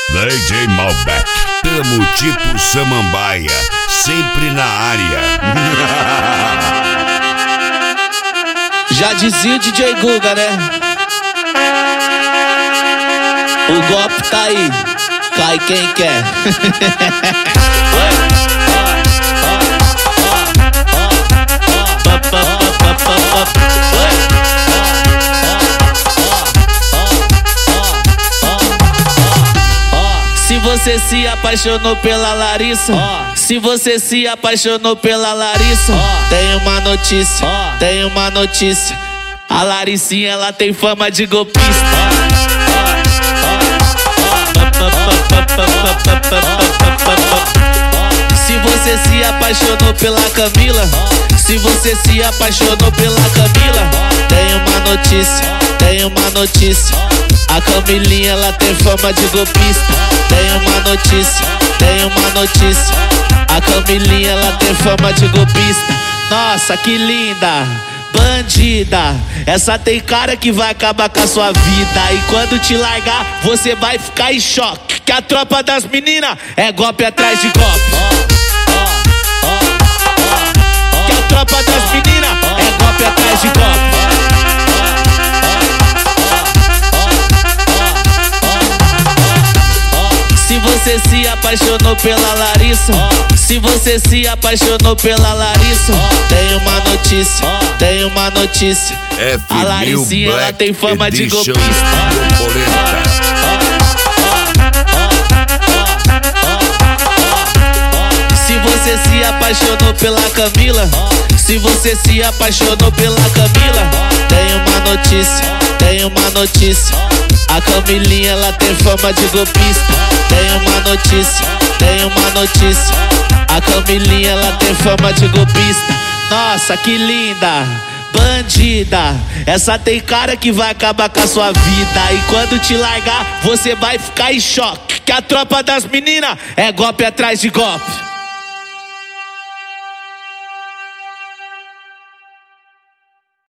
DJ Malbec, tamo tipo samambaia, sempre na área. Já dizia o DJ Guga, né? O golpe tá aí, cai quem quer. Se você se apaixonou pela Larissa, se você se apaixonou pela Larissa, tem uma notícia, tem uma notícia. A Laricinha, ela tem fama de golpista. Se você se apaixonou pela Camila, se você se apaixonou pela Camila, tem uma notícia, tem uma notícia. A Camilinha, ela tem fama de golpista. Tem uma notícia, tem uma notícia. A Camilinha, ela tem fama de golpista. Nossa, que linda, bandida. Essa tem cara que vai acabar com a sua vida. E quando te largar, você vai ficar em choque. Que a tropa das meninas é golpe atrás de golpe. Que a tropa das meninas é golpe atrás de golpe. Se você se apaixonou pela Larissa, se você se apaixonou pela Larissa, tem uma notícia, tem uma notícia. A Laricinha, ela tem fama de golpista. Se você se apaixonou pela Camila, se você se apaixonou pela Camila, tem uma notícia, tem uma notícia. A Camilinha, ela tem fama de golpista. Tem uma notícia, tem uma notícia. A Camilinha, ela tem fama de golpista. Nossa, que linda, bandida. Essa tem cara que vai acabar com a sua vida. E quando te largar, você vai ficar em choque. Que a tropa das meninas é golpe atrás de golpe.